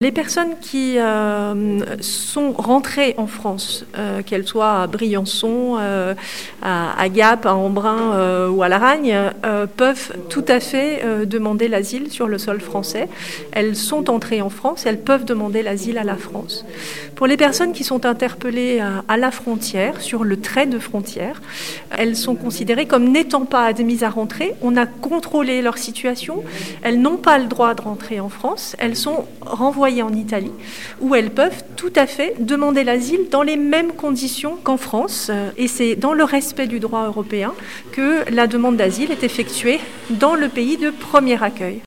Les personnes qui sont rentrées en France, qu'elles soient à Briançon, à Gap, à Embrun ou à Laragne, peuvent tout à fait demander l'asile sur le sol français. Elles sont entrées en France, elles peuvent demander l'asile à la France. Pour les personnes qui sont interpellées à la frontière, sur le trait de frontière, elles sont considérées comme n'étant pas admises à rentrer. On a contrôlé leur situation. Elles n'ont pas le droit de rentrer en France. Elles sont renvoyées en Italie, où elles peuvent tout à fait demander l'asile dans les mêmes conditions qu'en France. Et c'est dans le respect du droit européen que la demande d'asile est effectuée dans le pays de premier accueil.